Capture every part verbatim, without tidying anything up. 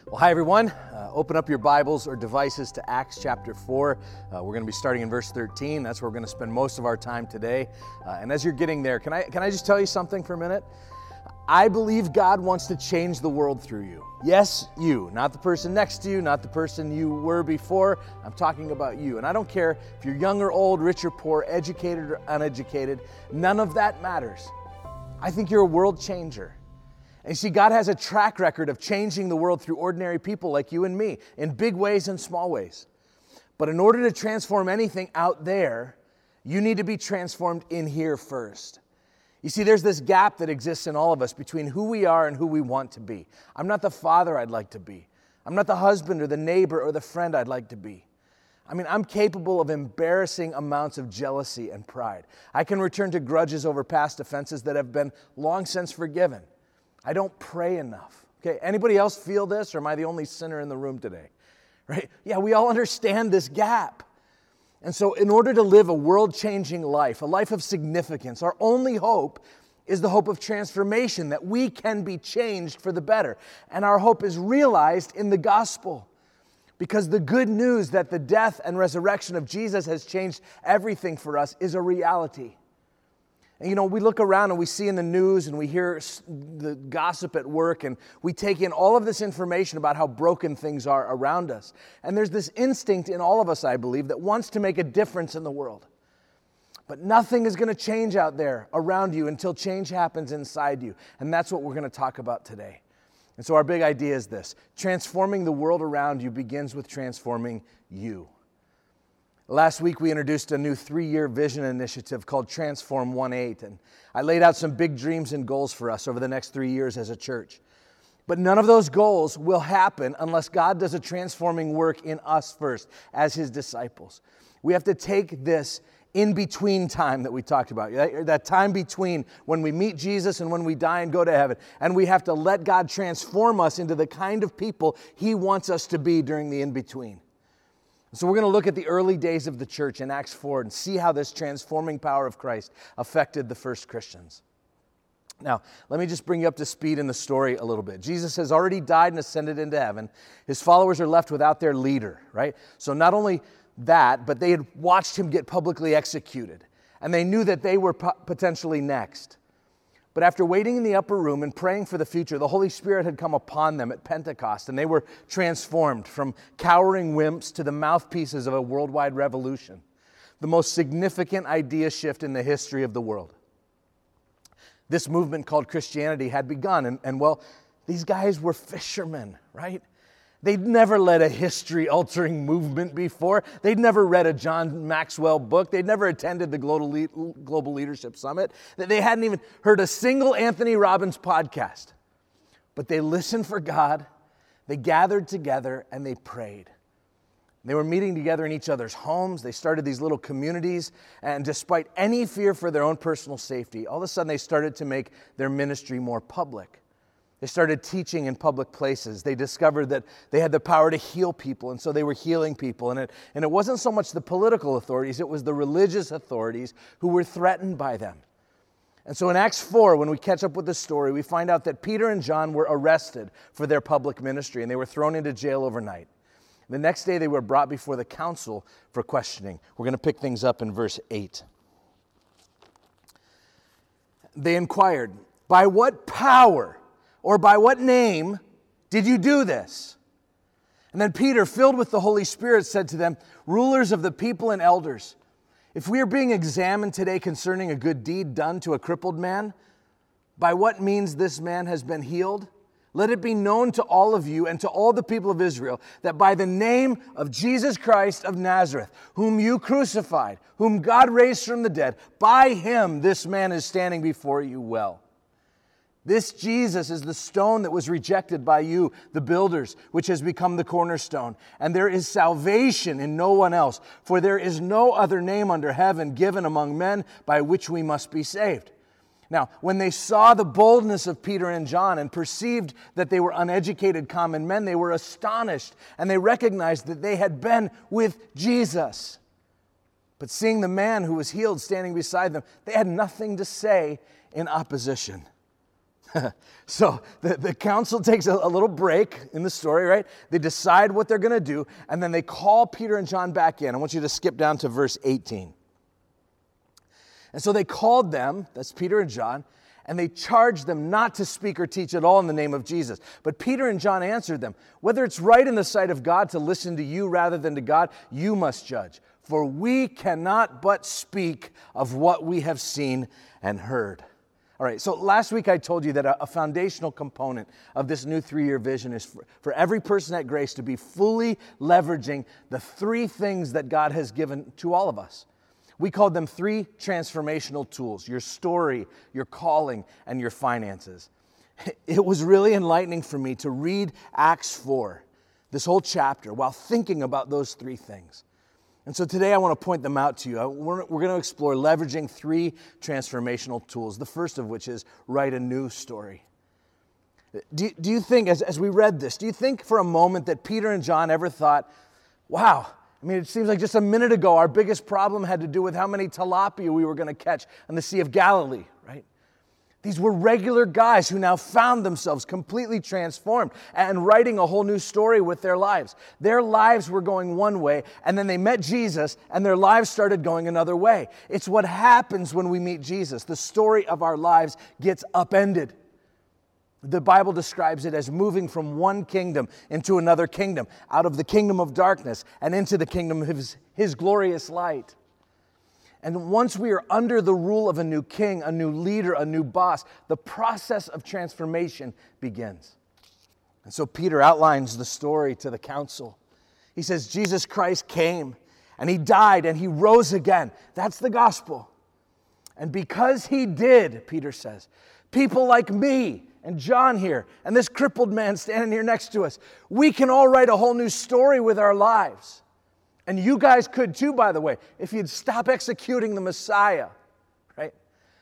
Well, hi everyone. Uh, open up your Bibles or devices to Acts chapter four. Uh, we're going to be starting in verse thirteen. That's where we're going to spend most of our time today. Uh, and as you're getting there, can I can I just tell you something for a minute? I believe God wants to change the world through you. Yes, you, not the person next to you, not the person you were before. I'm talking about you. And I don't care if you're young or old, rich or poor, educated or uneducated. None of that matters. I think you're a world changer. And you see, God has a track record of changing the world through ordinary people like you and me, in big ways and small ways. But in order to transform anything out there, you need to be transformed in here first. You see, there's this gap that exists in all of us between who we are and who we want to be. I'm not the father I'd like to be. I'm not the husband or the neighbor or the friend I'd like to be. I mean, I'm capable of embarrassing amounts of jealousy and pride. I can return to grudges over past offenses that have been long since forgiven. I don't pray enough. Okay, anybody else feel this, or am I the only sinner in the room today? Right? Yeah, we all understand this gap. And so in order to live a world-changing life, a life of significance, our only hope is the hope of transformation, that we can be changed for the better. And our hope is realized in the gospel. Because the good news that the death and resurrection of Jesus has changed everything for us is a reality. And you know, we look around and we see in the news and we hear the gossip at work and we take in all of this information about how broken things are around us. And there's this instinct in all of us, I believe, that wants to make a difference in the world. But nothing is going to change out there around you until change happens inside you. And that's what we're going to talk about today. And so our big idea is this: transforming the world around you begins with transforming you. Last week, we introduced a new three-year vision initiative called Transform one eight, and I laid out some big dreams and goals for us over the next three years as a church. But none of those goals will happen unless God does a transforming work in us first as His disciples. We have to take this in-between time that we talked about, that time between when we meet Jesus and when we die and go to heaven, and we have to let God transform us into the kind of people He wants us to be during the in-between. So we're going to look at the early days of the church in Acts four and see how this transforming power of Christ affected the first Christians. Now, let me just bring you up to speed in the story a little bit. Jesus has already died and ascended into heaven. His followers are left without their leader, right? So not only that, but they had watched him get publicly executed, and they knew that they were potentially next. But after waiting in the upper room and praying for the future, the Holy Spirit had come upon them at Pentecost, and they were transformed from cowering wimps to the mouthpieces of a worldwide revolution, the most significant idea shift in the history of the world. This movement called Christianity had begun, and, and well, these guys were fishermen, right? They'd never led a history-altering movement before. They'd never read a John Maxwell book. They'd never attended the Global Leadership Summit. They hadn't even heard a single Anthony Robbins podcast. But they listened for God, they gathered together, and they prayed. They were meeting together in each other's homes. They started these little communities, and despite any fear for their own personal safety, all of a sudden they started to make their ministry more public. They started teaching in public places. They discovered that they had the power to heal people, and so they were healing people. And it, and it wasn't so much the political authorities, it was the religious authorities who were threatened by them. And so in Acts four, when we catch up with the story, we find out that Peter and John were arrested for their public ministry, and they were thrown into jail overnight. The next day, they were brought before the council for questioning. We're going to pick things up in verse eight. They inquired, "By what power or by what name did you do this?" And then Peter, filled with the Holy Spirit, said to them, "Rulers of the people and elders, if we are being examined today concerning a good deed done to a crippled man, by what means this man has been healed, let it be known to all of you and to all the people of Israel that by the name of Jesus Christ of Nazareth, whom you crucified, whom God raised from the dead, by him this man is standing before you well. This Jesus is the stone that was rejected by you, the builders, which has become the cornerstone. And there is salvation in no one else, for there is no other name under heaven given among men by which we must be saved." Now, when they saw the boldness of Peter and John and perceived that they were uneducated common men, they were astonished, and they recognized that they had been with Jesus. But seeing the man who was healed standing beside them, they had nothing to say in opposition. So the, the council takes a, a little break in the story, right? They decide what they're going to do, and then they call Peter and John back in. I want you to skip down to verse eighteen. And so they called them, that's Peter and John, and they charged them not to speak or teach at all in the name of Jesus. But Peter and John answered them, whether it's right in the sight of God to listen to you rather than to God, you must judge. For we cannot but speak of what we have seen and heard. All right, so last week I told you that a, a foundational component of this new three-year vision is for, for every person at Grace to be fully leveraging the three things that God has given to all of us. We called them three transformational tools: your story, your calling, and your finances. It was really enlightening for me to read Acts four, this whole chapter, while thinking about those three things. And so today I want to point them out to you. We're, we're going to explore leveraging three transformational tools, the first of which is write a new story. Do, do you think, as, as we read this, do you think for a moment that Peter and John ever thought, wow, I mean, it seems like just a minute ago our biggest problem had to do with how many tilapia we were going to catch in the Sea of Galilee, right? These were regular guys who now found themselves completely transformed and writing a whole new story with their lives. Their lives were going one way, and then they met Jesus, and their lives started going another way. It's what happens when we meet Jesus. The story of our lives gets upended. The Bible describes it as moving from one kingdom into another kingdom, out of the kingdom of darkness and into the kingdom of His, his glorious light. And once we are under the rule of a new king, a new leader, a new boss, the process of transformation begins. And so Peter outlines the story to the council. He says, Jesus Christ came, and He died, and He rose again. That's the gospel. And because He did, Peter says, people like me and John here, and this crippled man standing here next to us, we can all write a whole new story with our lives. And you guys could too, by the way, if you'd stop executing the Messiah, right?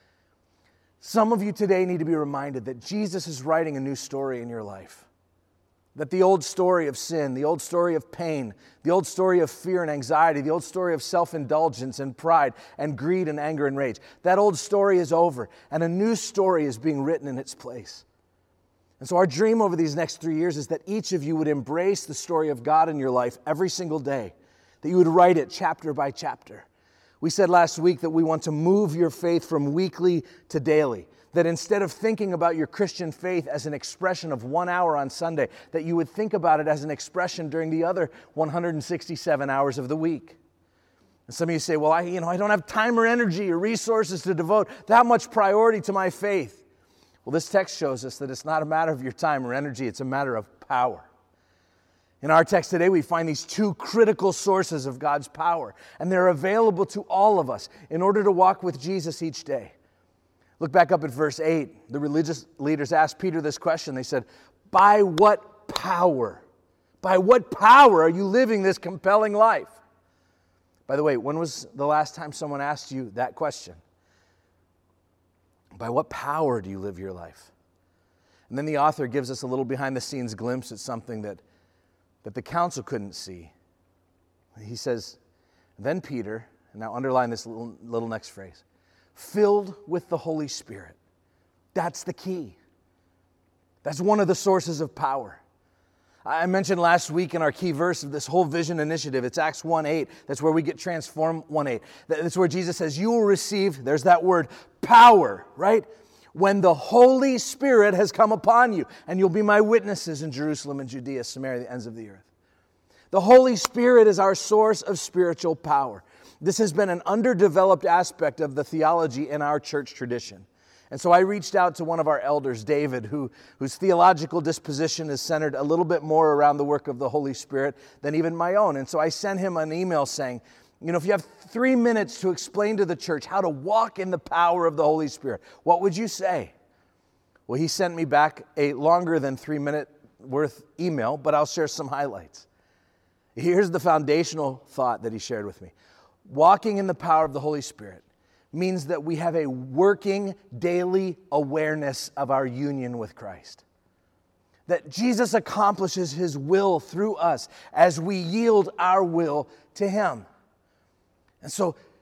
Some of you today need to be reminded that Jesus is writing a new story in your life. That the old story of sin, the old story of pain, the old story of fear and anxiety, the old story of self-indulgence and pride and greed and anger and rage, that old story is over, and a new story is being written in its place. And so our dream over these next three years is that each of you would embrace the story of God in your life every single day, that you would write it chapter by chapter. We said last week that we want to move your faith from weekly to daily, that instead of thinking about your Christian faith as an expression of one hour on Sunday, that you would think about it as an expression during the other one hundred sixty-seven hours of the week. And some of you say, well, I, you know, I don't have time or energy or resources to devote that much priority to my faith. Well, this text shows us that it's not a matter of your time or energy, it's a matter of power. In our text today, we find these two critical sources of God's power, and they're available to all of us in order to walk with Jesus each day. Look back up at verse eight. The religious leaders asked Peter this question. They said, by what power? By what power are you living this compelling life? By the way, when was the last time someone asked you that question? By what power do you live your life? And then the author gives us a little behind-the-scenes glimpse at something that that the council couldn't see. He says, then Peter, and now underline this little, little next phrase, filled with the Holy Spirit. That's the key. That's one of the sources of power. I mentioned last week in our key verse of this whole vision initiative, it's Acts one eight. That's where we get transformed, one eight. That's where Jesus says, you will receive, there's that word, power, right? When the Holy Spirit has come upon you, and you'll be my witnesses in Jerusalem and Judea, Samaria, the ends of the earth. The Holy Spirit is our source of spiritual power. This has been an underdeveloped aspect of the theology in our church tradition. And so I reached out to one of our elders, David, who, whose theological disposition is centered a little bit more around the work of the Holy Spirit than even my own. And so I sent him an email saying, you know, if you have three minutes to explain to the church how to walk in the power of the Holy Spirit, what would you say? Well, he sent me back a longer than three minute worth email, but I'll share some highlights. Here's the foundational thought that he shared with me. Walking in the power of the Holy Spirit means that we have a working daily awareness of our union with Christ. That Jesus accomplishes His will through us as we yield our will to Him. And so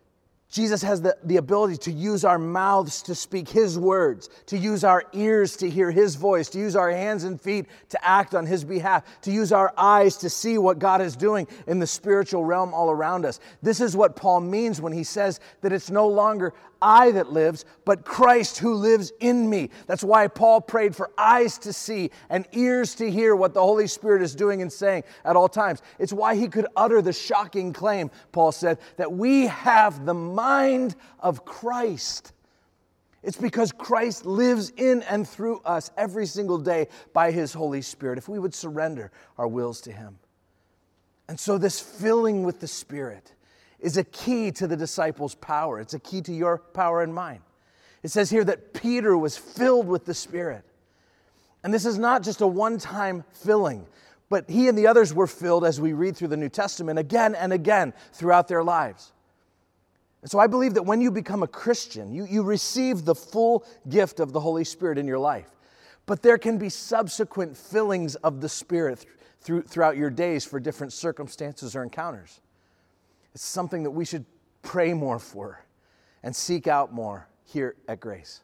Jesus has the, the ability to use our mouths to speak His words, to use our ears to hear His voice, to use our hands and feet to act on His behalf, to use our eyes to see what God is doing in the spiritual realm all around us. This is what Paul means when he says that it's no longer I that lives, but Christ who lives in me. That's why Paul prayed for eyes to see and ears to hear what the Holy Spirit is doing and saying at all times. It's why he could utter the shocking claim, Paul said, that we have the mind of Christ. It's because Christ lives in and through us every single day by His Holy Spirit, if we would surrender our wills to Him. And so this filling with the Spirit is a key to the disciples' power. It's a key to your power and mine. It says here that Peter was filled with the Spirit. And this is not just a one-time filling, but he and the others were filled, as we read through the New Testament, again and again throughout their lives. And so I believe that when you become a Christian, you, you receive the full gift of the Holy Spirit in your life. But there can be subsequent fillings of the Spirit th- through, throughout your days for different circumstances or encounters. It's something that we should pray more for and seek out more here at Grace.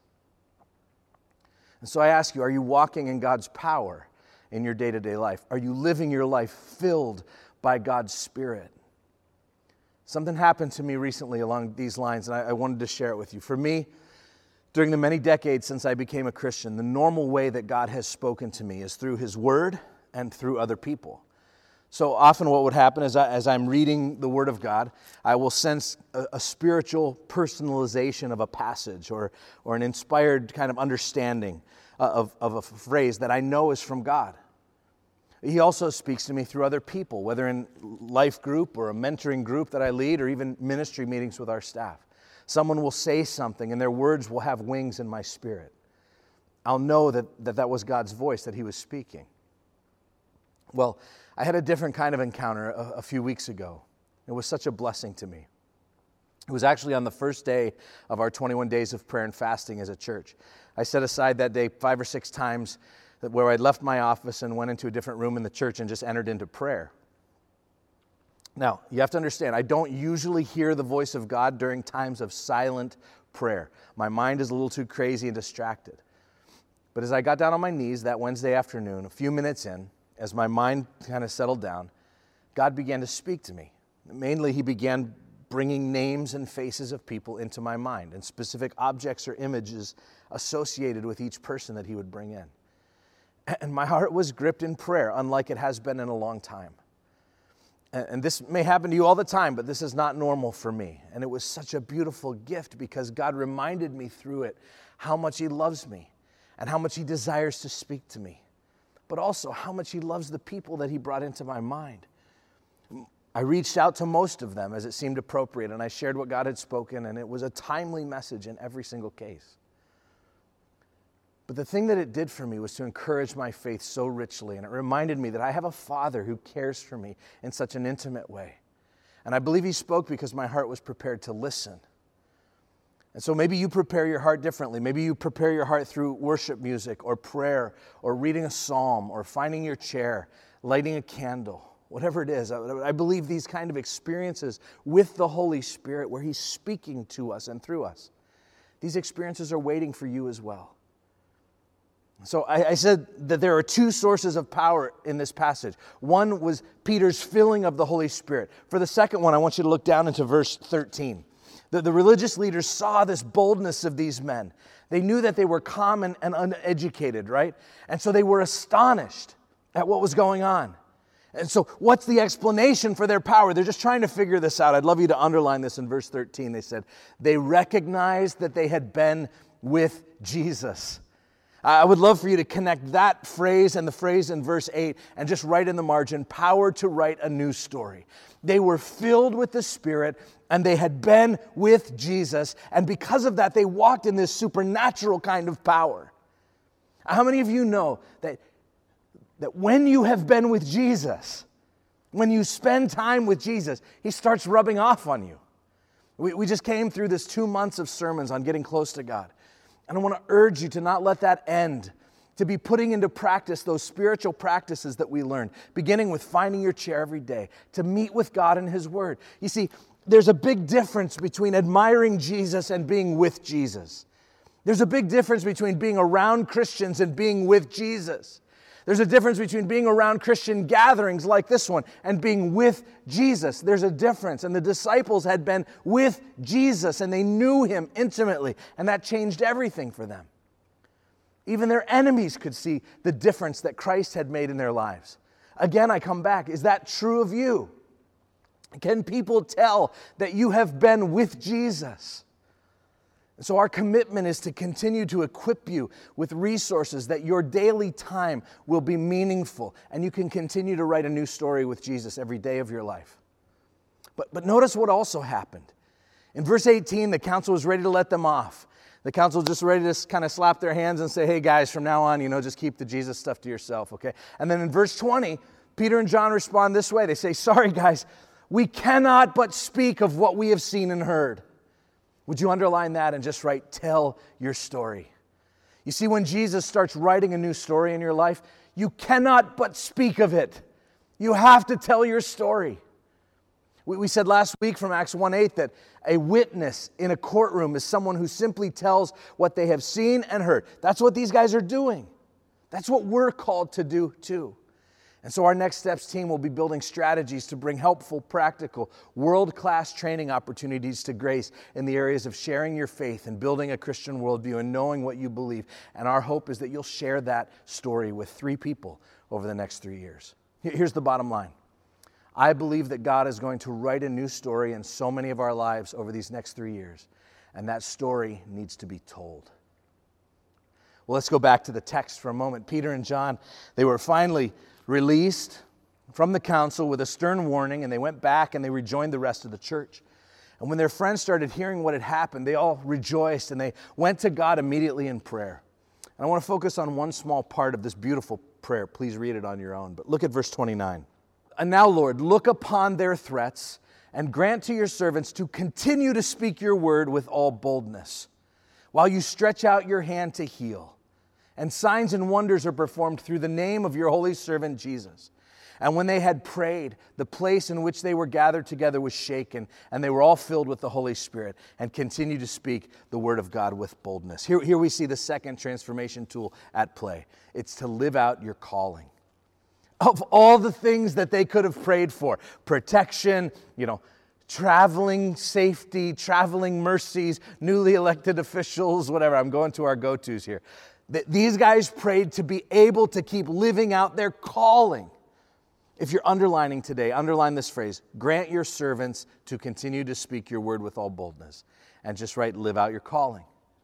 And so I ask you, are you walking in God's power in your day-to-day life? Are you living your life filled by God's Spirit? Something happened to me recently along these lines, and I, I wanted to share it with you. For me, during the many decades since I became a Christian, the normal way that God has spoken to me is through His Word and through other people. So often what would happen is I, as I'm reading the Word of God, I will sense a, a spiritual personalization of a passage or, or an inspired kind of understanding of, of a phrase that I know is from God. He also speaks to me through other people, whether in life group or a mentoring group that I lead or even ministry meetings with our staff. Someone will say something and their words will have wings in my spirit. I'll know that that, that was God's voice, that He was speaking. Well, I had a different kind of encounter a, a few weeks ago. It was such a blessing to me. It was actually on the first day of our twenty-one days of prayer and fasting as a church. I set aside that day five or six times where I left my office and went into a different room in the church and just entered into prayer. Now, you have to understand, I don't usually hear the voice of God during times of silent prayer. My mind is a little too crazy and distracted. But as I got down on my knees that Wednesday afternoon, a few minutes in, as my mind kind of settled down, God began to speak to me. Mainly, He began bringing names and faces of people into my mind and specific objects or images associated with each person that He would bring in. And my heart was gripped in prayer, unlike it has been in a long time. And this may happen to you all the time, but this is not normal for me. And it was such a beautiful gift because God reminded me through it how much He loves me and how much He desires to speak to me, but also how much He loves the people that He brought into my mind. I reached out to most of them as it seemed appropriate, and I shared what God had spoken, and it was a timely message in every single case. But the thing that it did for me was to encourage my faith so richly, and it reminded me that I have a Father who cares for me in such an intimate way. And I believe He spoke because my heart was prepared to listen. And so maybe you prepare your heart differently. Maybe you prepare your heart through worship music or prayer or reading a psalm or finding your chair, lighting a candle, whatever it is. I believe these kind of experiences with the Holy Spirit where He's speaking to us and through us, these experiences are waiting for you as well. So I, I said that there are two sources of power in this passage. One was Peter's filling of the Holy Spirit. For the second one, I want you to look down into verse thirteen. The, the religious leaders saw this boldness of these men. They knew that they were common and uneducated, right? And so they were astonished at what was going on. And so what's the explanation for their power? They're just trying to figure this out. I'd love you to underline this in verse thirteen. They said, they recognized that they had been with Jesus. I would love for you to connect that phrase and the phrase in verse eight and just write in the margin, power to write a new story. They were filled with the Spirit and they had been with Jesus. And because of that, they walked in this supernatural kind of power. How many of you know that, that when you have been with Jesus, when you spend time with Jesus, He starts rubbing off on you? We, we just came through this two months of sermons on getting close to God. And I want to urge you to not let that end, to be putting into practice those spiritual practices that we learned, beginning with finding your chair every day, to meet with God in His Word. You see, there's a big difference between admiring Jesus and being with Jesus. There's a big difference between being around Christians and being with Jesus. There's a difference between being around Christian gatherings like this one and being with Jesus. There's a difference. And the disciples had been with Jesus and they knew him intimately, and that changed everything for them. Even their enemies could see the difference that Christ had made in their lives. Again, I come back. Is that true of you? Can people tell that you have been with Jesus? So our commitment is to continue to equip you with resources that your daily time will be meaningful and you can continue to write a new story with Jesus every day of your life. But, but notice what also happened. In verse eighteen, the council was ready to let them off. The council was just ready to kind of slap their hands and say, hey guys, from now on, you know, just keep the Jesus stuff to yourself, okay? And then in verse twenty, Peter and John respond this way. They say, sorry guys, we cannot but speak of what we have seen and heard. Would you underline that and just write, tell your story? You see, when Jesus starts writing a new story in your life, you cannot but speak of it. You have to tell your story. We, we said last week from Acts one eight that a witness in a courtroom is someone who simply tells what they have seen and heard. That's what these guys are doing. That's what we're called to do too. And so our Next Steps team will be building strategies to bring helpful, practical, world-class training opportunities to Grace in the areas of sharing your faith and building a Christian worldview and knowing what you believe. And our hope is that you'll share that story with three people over the next three years. Here's the bottom line. I believe that God is going to write a new story in so many of our lives over these next three years. And that story needs to be told. Well, let's go back to the text for a moment. Peter and John, they were finally released from the council with a stern warning, and they went back and they rejoined the rest of the church. And when their friends started hearing what had happened, they all rejoiced and they went to God immediately in prayer. And I want to focus on one small part of this beautiful prayer. Please read it on your own. But look at verse twenty-nine. And now, Lord, look upon their threats and grant to your servants to continue to speak your word with all boldness, while you stretch out your hand to heal. And signs and wonders are performed through the name of your holy servant Jesus. And when they had prayed, the place in which they were gathered together was shaken, and they were all filled with the Holy Spirit and continued to speak the word of God with boldness. Here, here we see the second transformation tool at play. It's to live out your calling. Of all the things that they could have prayed for, protection, you know, traveling safety, traveling mercies, newly elected officials, whatever. I'm going to our go-tos here. These guys prayed to be able to keep living out their calling. If you're underlining today, underline this phrase, grant your servants to continue to speak your word with all boldness. And just write, live out your calling.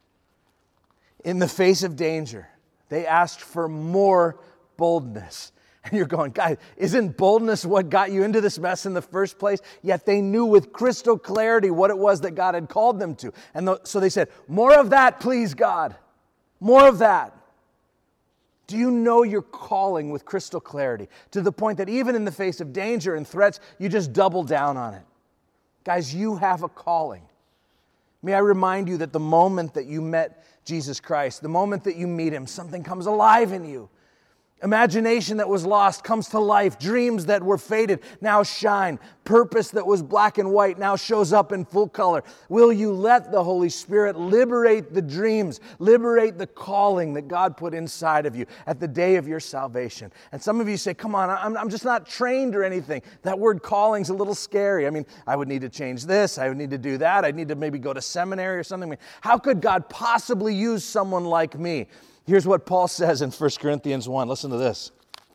In the face of danger, they asked for more boldness. And you're going, guys, isn't boldness what got you into this mess in the first place? Yet they knew with crystal clarity what it was that God had called them to. And so they said, more of that, please, God. More of that. Do you know your calling with crystal clarity to the point that even in the face of danger and threats, you just double down on it? Guys, you have a calling. May I remind you that the moment that you met Jesus Christ, the moment that you meet him, something comes alive in you. Imagination that was lost comes to life. Dreams that were faded now shine. Purpose that was black and white now shows up in full color. Will you let the Holy Spirit liberate the dreams, liberate the calling that God put inside of you at the day of your salvation? And some of you say, come on, I'm, I'm just not trained or anything. That word calling's a little scary. I mean, I would need to change this. I would need to do that. I'd need to maybe go to seminary or something. I mean, how could God possibly use someone like me? Here's what Paul says in First Corinthians one. Listen to this.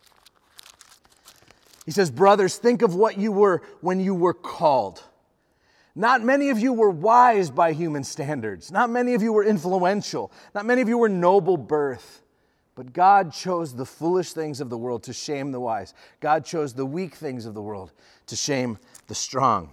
He says, brothers, think of what you were when you were called. Not many of you were wise by human standards. Not many of you were influential. Not many of you were noble birth. But God chose the foolish things of the world to shame the wise. God chose the weak things of the world to shame the strong.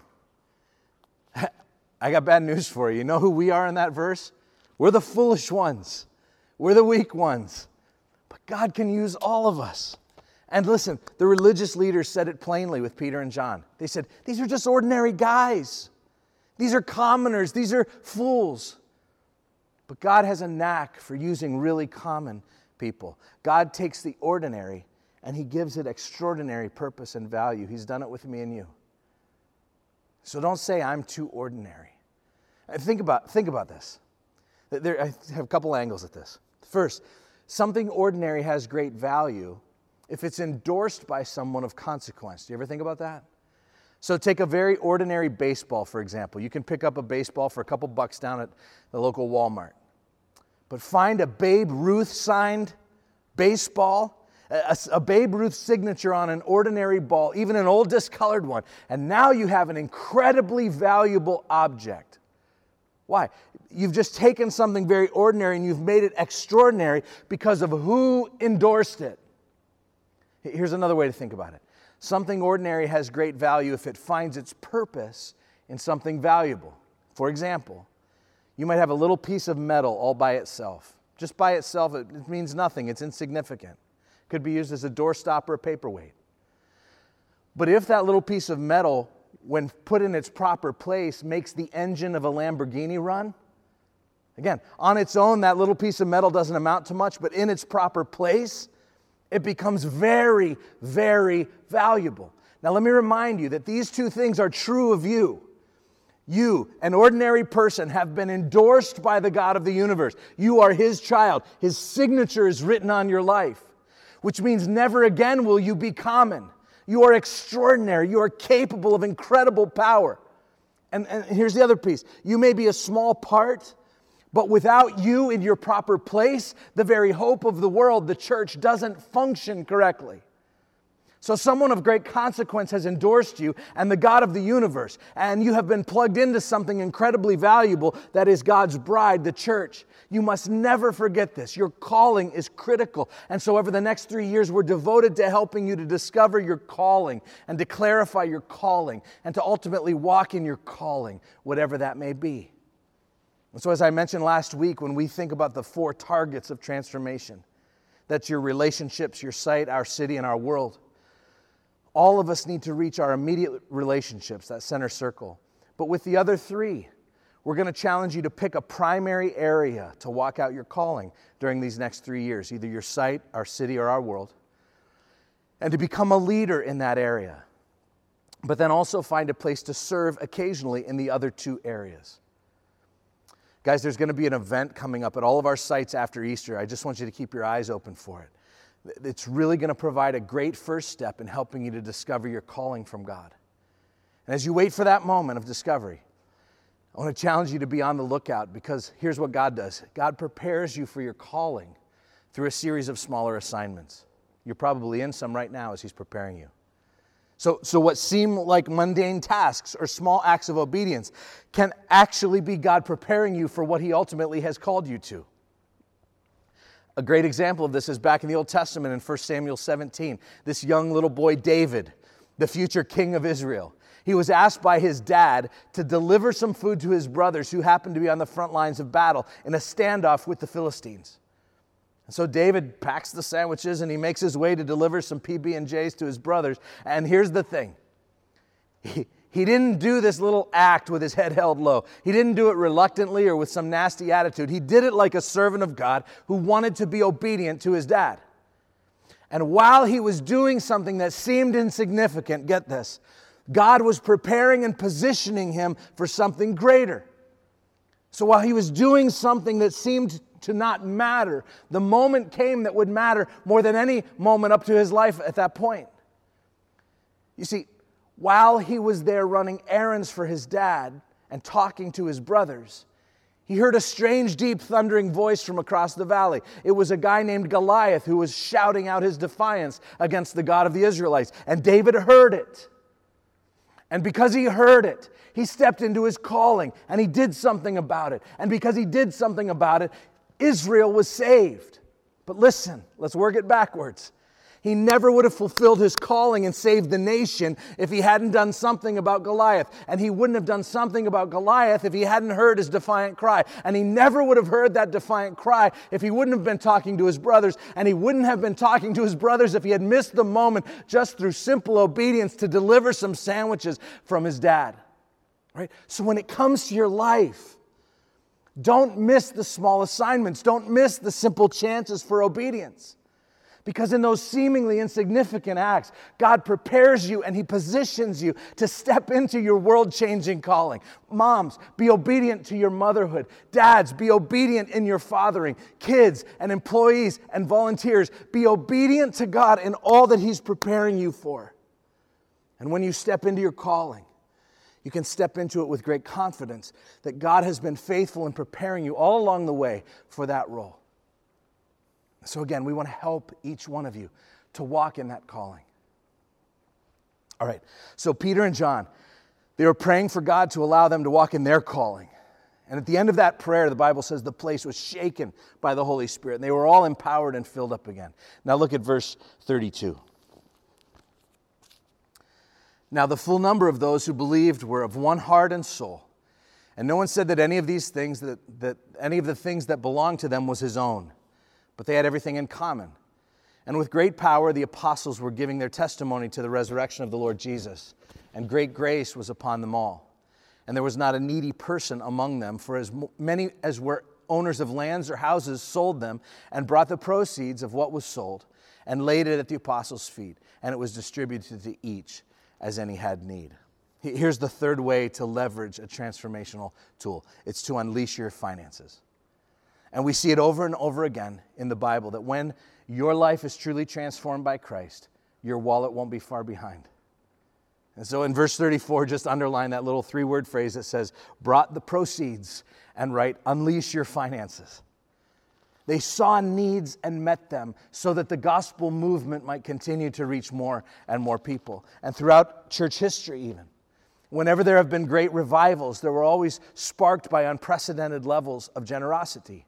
I got bad news for you. You know who we are in that verse? We're the foolish ones. We're the weak ones. But God can use all of us. And listen, the religious leaders said it plainly with Peter and John. They said, these are just ordinary guys. These are commoners. These are fools. But God has a knack for using really common people. God takes the ordinary and he gives it extraordinary purpose and value. He's done it with me and you. So don't say, I'm too ordinary. Think about, think about this. There, I have a couple angles at this. First, something ordinary has great value if it's endorsed by someone of consequence. Do you ever think about that? So take a very ordinary baseball, for example. You can pick up a baseball for a couple bucks down at the local Walmart. But find a Babe Ruth signed baseball, a, a Babe Ruth signature on an ordinary ball, even an old discolored one, and now you have an incredibly valuable object. Why? You've just taken something very ordinary and you've made it extraordinary because of who endorsed it. Here's another way to think about it. Something ordinary has great value if it finds its purpose in something valuable. For example, you might have a little piece of metal all by itself. Just by itself, it means nothing. It's insignificant. It could be used as a doorstop or a paperweight. But if that little piece of metal, when put in its proper place, makes the engine of a Lamborghini run, again, on its own, that little piece of metal doesn't amount to much, but in its proper place, it becomes very, very valuable. Now, let me remind you that these two things are true of you. You, an ordinary person, have been endorsed by the God of the universe. You are His child. His signature is written on your life, which means never again will you be common. You are extraordinary. You are capable of incredible power. And, and here's the other piece. You may be a small part, but without you in your proper place, the very hope of the world, the church, doesn't function correctly. So someone of great consequence has endorsed you and the God of the universe, and you have been plugged into something incredibly valuable that is God's bride, the church. You must never forget this. Your calling is critical. And so over the next three years, we're devoted to helping you to discover your calling and to clarify your calling and to ultimately walk in your calling, whatever that may be. And so as I mentioned last week, when we think about the four targets of transformation, that's your relationships, your site, our city, and our world. All of us need to reach our immediate relationships, that center circle. But with the other three, we're going to challenge you to pick a primary area to walk out your calling during these next three years, either your site, our city, or our world, and to become a leader in that area. But then also find a place to serve occasionally in the other two areas. Guys, there's going to be an event coming up at all of our sites after Easter. I just want you to keep your eyes open for it. It's really going to provide a great first step in helping you to discover your calling from God. And as you wait for that moment of discovery, I want to challenge you to be on the lookout, because here's what God does. God prepares you for your calling through a series of smaller assignments. You're probably in some right now as He's preparing you. So, so what seem like mundane tasks or small acts of obedience can actually be God preparing you for what He ultimately has called you to. A great example of this is back in the Old Testament in First Samuel seventeen. This young little boy, David, the future king of Israel. He was asked by his dad to deliver some food to his brothers who happened to be on the front lines of battle in a standoff with the Philistines. And so David packs the sandwiches and he makes his way to deliver some P B and J's to his brothers. And here's the thing. He, he didn't do this little act with his head held low. He didn't do it reluctantly or with some nasty attitude. He did it like a servant of God who wanted to be obedient to his dad. And while he was doing something that seemed insignificant, get this, God was preparing and positioning him for something greater. So while he was doing something that seemed to not matter, the moment came that would matter more than any moment up to his life at that point. You see, while he was there running errands for his dad and talking to his brothers, he heard a strange, deep, thundering voice from across the valley. It was a guy named Goliath who was shouting out his defiance against the God of the Israelites. And David heard it. And because he heard it, he stepped into his calling and he did something about it. And because he did something about it, Israel was saved. But listen, let's work it backwards. He never would have fulfilled his calling and saved the nation if he hadn't done something about Goliath. And he wouldn't have done something about Goliath if he hadn't heard his defiant cry. And he never would have heard that defiant cry if he wouldn't have been talking to his brothers. And he wouldn't have been talking to his brothers if he had missed the moment just through simple obedience to deliver some sandwiches from his dad. Right? So when it comes to your life, don't miss the small assignments. Don't miss the simple chances for obedience. Because in those seemingly insignificant acts, God prepares you and He positions you to step into your world-changing calling. Moms, be obedient to your motherhood. Dads, be obedient in your fathering. Kids and employees and volunteers, be obedient to God in all that He's preparing you for. And when you step into your calling, you can step into it with great confidence that God has been faithful in preparing you all along the way for that role. So again, we want to help each one of you to walk in that calling. All right, so Peter and John, they were praying for God to allow them to walk in their calling. And at the end of that prayer, the Bible says the place was shaken by the Holy Spirit, and they were all empowered and filled up again. Now look at verse thirty-two. Now the full number of those who believed were of one heart and soul. And no one said that any of these things, that, that any of the things that belonged to them was his own. But they had everything in common. And with great power, the apostles were giving their testimony to the resurrection of the Lord Jesus. And great grace was upon them all. And there was not a needy person among them, for as many as were owners of lands or houses sold them and brought the proceeds of what was sold and laid it at the apostles' feet. And it was distributed to each as any had need. Here's the third way to leverage a transformational tool. It's to unleash your finances. And we see it over and over again in the Bible that when your life is truly transformed by Christ, your wallet won't be far behind. And so in verse thirty-four, just underline that little three-word phrase that says, brought the proceeds, and write, unleash your finances. They saw needs and met them so that the gospel movement might continue to reach more and more people. And throughout church history even, whenever there have been great revivals, they were always sparked by unprecedented levels of generosity.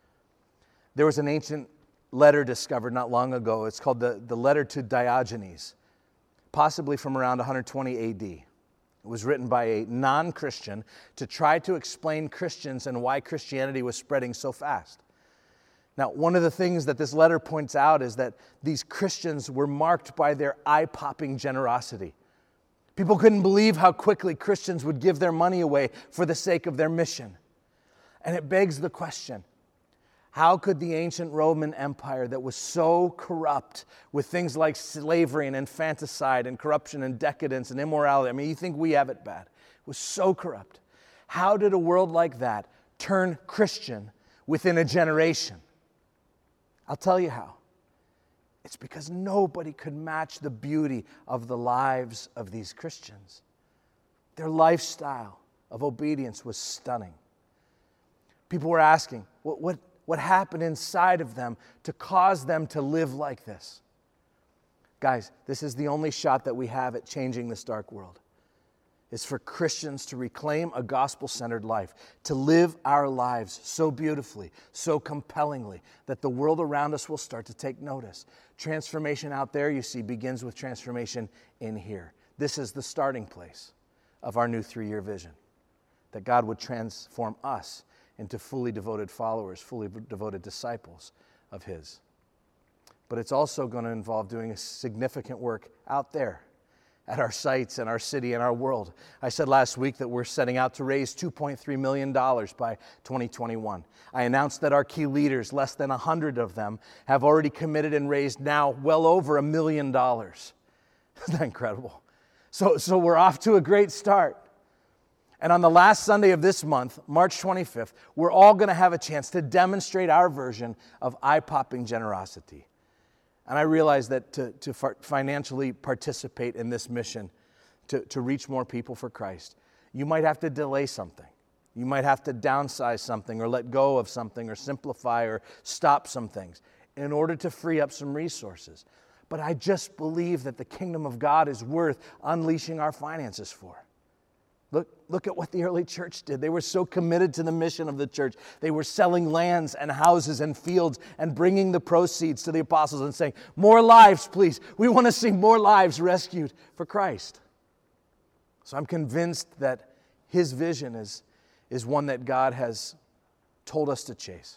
There was an ancient letter discovered not long ago. It's called the, the letter to Diogenes, possibly from around one hundred twenty A D. It was written by a non-Christian to try to explain Christians and why Christianity was spreading so fast. Now, one of the things that this letter points out is that these Christians were marked by their eye-popping generosity. People couldn't believe how quickly Christians would give their money away for the sake of their mission. And it begs the question, how could the ancient Roman Empire that was so corrupt with things like slavery and infanticide and corruption and decadence and immorality, I mean, you think we have it bad, it was so corrupt. How did a world like that turn Christian within a generation? I'll tell you how. It's because nobody could match the beauty of the lives of these Christians. Their lifestyle of obedience was stunning. People were asking, what, what, what happened inside of them to cause them to live like this? Guys, this is the only shot that we have at changing this dark world. It's for Christians to reclaim a gospel-centered life, to live our lives so beautifully, so compellingly, that the world around us will start to take notice. Transformation out there, you see, begins with transformation in here. This is the starting place of our new three-year vision, that God would transform us into fully devoted followers, fully devoted disciples of His. But it's also going to involve doing a significant work out there at our sites and our city and our world. I said last week that we're setting out to raise two point three million dollars by twenty twenty-one. I announced that our key leaders, less than one hundred of them, have already committed and raised now well over a million dollars. Isn't that incredible? So, so we're off to a great start. And on the last Sunday of this month, March twenty-fifth, we're all going to have a chance to demonstrate our version of eye-popping generosity. And I realize that to, to financially participate in this mission, to, to reach more people for Christ, you might have to delay something. You might have to downsize something or let go of something or simplify or stop some things in order to free up some resources. But I just believe that the kingdom of God is worth unleashing our finances for. Look, look at what the early church did. They were so committed to the mission of the church. They were selling lands and houses and fields and bringing the proceeds to the apostles and saying, more lives, please. We want to see more lives rescued for Christ. So I'm convinced that His vision is, is one that God has told us to chase.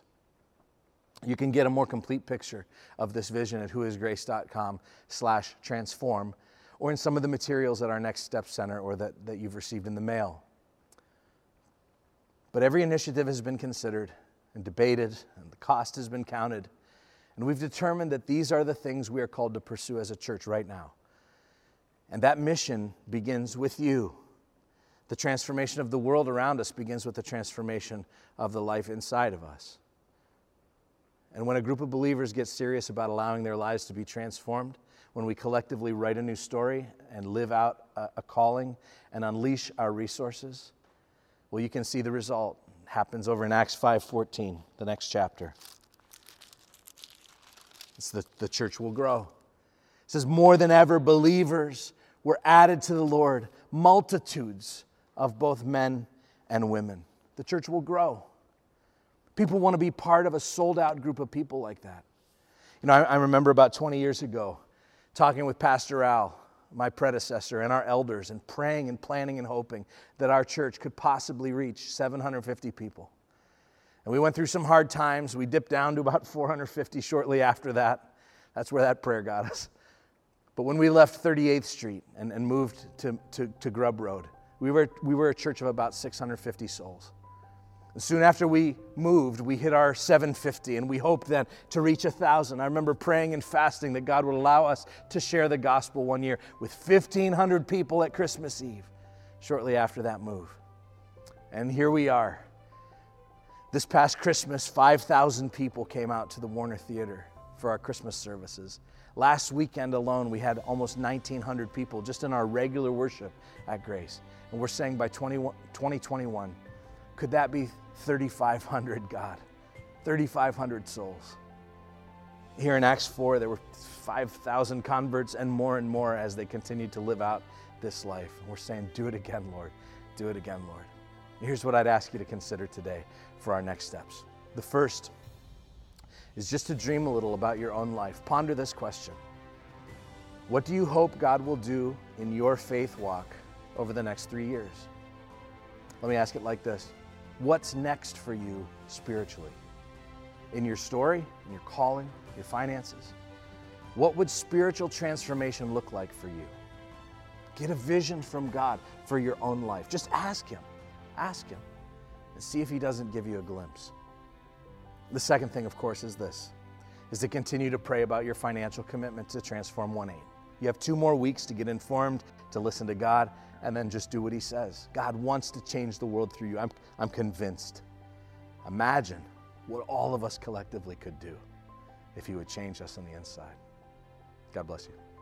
You can get a more complete picture of this vision at whoisgrace.com slash transform. Or in some of the materials at our Next Step Center or that, that you've received in the mail. But every initiative has been considered and debated, and the cost has been counted, And we've determined that these are the things we are called to pursue as a church right now. And that mission begins with you. The transformation of the world around us begins with the transformation of the life inside of us. And when a group of believers get serious about allowing their lives to be transformed, when we collectively write a new story and live out a, a calling and unleash our resources, well, you can see the result. It happens over in Acts five fourteen, the next chapter. It's the, the church will grow. It says, more than ever, believers were added to the Lord, multitudes of both men and women. The church will grow. People want to be part of a sold-out group of people like that. You know, I, I remember about twenty years ago talking with Pastor Al, my predecessor, and our elders, and praying and planning and hoping that our church could possibly reach seven hundred fifty people. And we went through some hard times. We dipped down to about four hundred fifty shortly after that. That's where that prayer got us. But when we left thirty-eighth Street and, and moved to, to, to Grubb Road, we were, we were a church of about six hundred fifty souls. And soon after we moved, we hit our seven hundred fifty, and we hoped then to reach one thousand. I remember praying and fasting that God would allow us to share the gospel one year with fifteen hundred people at Christmas Eve, shortly after that move. And here we are. This past Christmas, five thousand people came out to the Warner Theater for our Christmas services. Last weekend alone, we had almost nineteen hundred people just in our regular worship at Grace. And we're saying by twenty twenty-one, could that be thirty-five hundred, God? thirty-five hundred souls. Here in Acts four, there were five thousand converts and more and more as they continued to live out this life. And we're saying, do it again, Lord. Do it again, Lord. Here's what I'd ask you to consider today for our next steps. The first is just to dream a little about your own life. Ponder this question. What do you hope God will do in your faith walk over the next three years? Let me ask it like this. What's next for you spiritually? In your story, in your calling, your finances? What would spiritual transformation look like for you? Get a vision from God for your own life. Just ask Him. Ask Him and see if He doesn't give you a glimpse. The second thing, of course, is this, is to continue to pray about your financial commitment to Transform one eight. You have two more weeks to get informed, to listen to God, and then just do what He says. God wants to change the world through you. I'm, I'm convinced. Imagine what all of us collectively could do if He would change us on the inside. God bless you.